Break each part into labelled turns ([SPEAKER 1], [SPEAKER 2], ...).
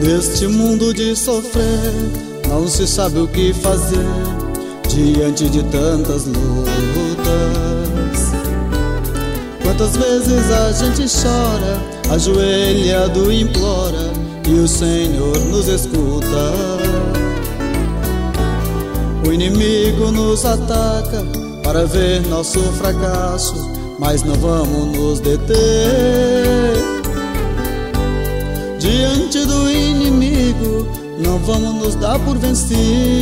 [SPEAKER 1] Este mundo de sofrer, não se sabe o que fazer diante de tantas lutas. Quantas vezes a gente chora, ajoelhado implora, e o Senhor nos escuta. O inimigo nos ataca para ver nosso fracasso, mas não vamos nos deter. Diante do inimigo não vamos nos dar por vencido.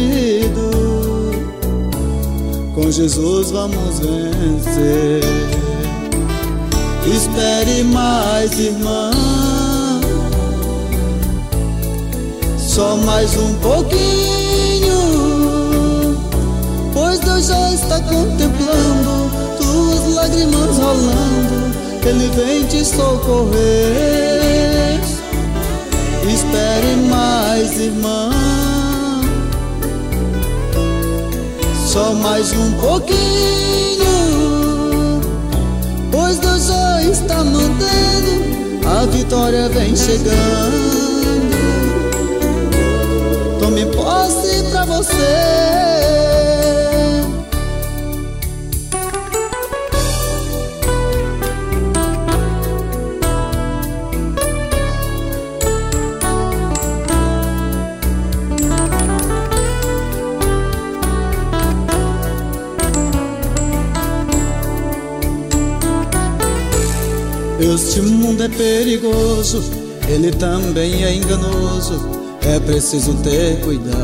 [SPEAKER 1] Com Jesus vamos vencer. Espere mais, irmão, só mais um pouquinho, pois Deus já está contemplando tuas lágrimas rolando. Ele vem te socorrer. Espere mais, irmão, só mais um pouquinho, pois Deus já está mandando, a vitória vem chegando. Tome posse pra você. Este mundo é perigoso, ele também é enganoso, é preciso ter cuidado.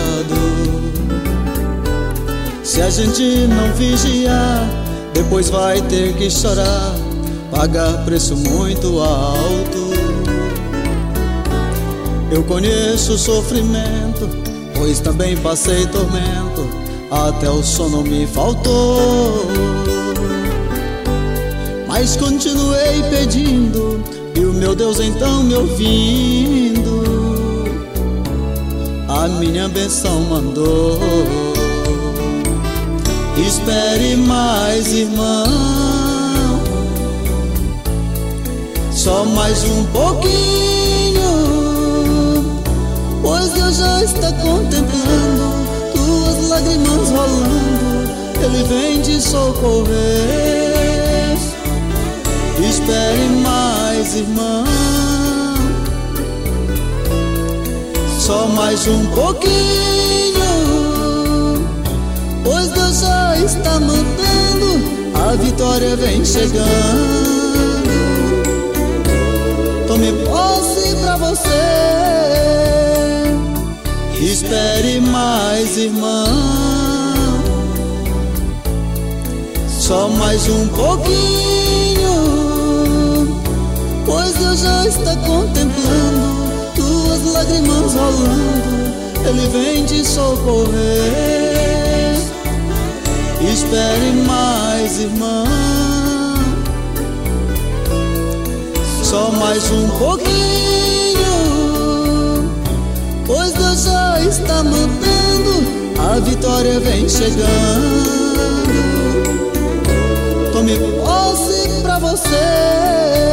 [SPEAKER 1] Se a gente não vigiar, depois vai ter que chorar, pagar preço muito alto. Eu conheço o sofrimento, pois também passei tormento, até o sono me faltou. Mas continuei pedindo, e o meu Deus então me ouvindo, a minha bênção mandou. Espere mais, irmão, só mais um pouquinho, pois Deus já está contemplando tuas lágrimas rolando. Ele vem te socorrer. Espere mais, irmão, só mais um pouquinho, pois Deus já está mandando, a vitória vem chegando. Tome posse pra você. Espere mais, irmão, só mais um pouquinho, pois Deus já está contemplando tuas lágrimas rolando. Ele vem te socorrer. Espere mais, irmão, só mais um pouquinho, pois Deus já está mandando, a vitória vem chegando. Tome posse pra você.